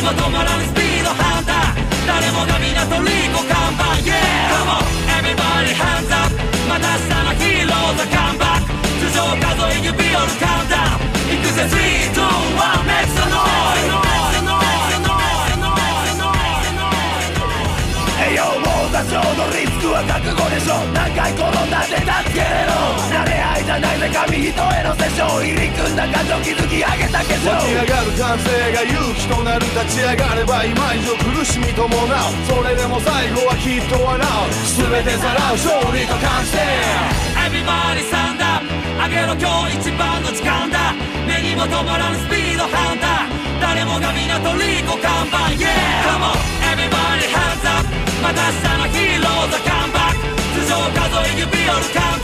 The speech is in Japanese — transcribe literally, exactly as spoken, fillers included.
も止まらぬスピードハンター、誰もが港リコ看板 Yeah! Come on everybody hands up、 また明日のヒーローズカムバック、頭上数え指折るカウンダウン、いくぜスリー、ツー、ワン、メックスノイズ。多少のリスクは覚悟でしょ、何回転んだって助けれろ、慣れ合いじゃないぜ紙一重のセッション、入り組んだ感情築き上げた化粧、 湧き上がる感性が勇気となる、立ち上がれば今以上苦しみ伴う、それでも最後はきっと笑う、全てさらう勝利と完成。 Everybody stand up、 上げろ今日一番の時間だ、目にも止まらぬスピードハンター、誰もが港リコ看板 Yeah! Come on everybody hands up、 また明日のヒーローズカムバック、頭上数え指折る看板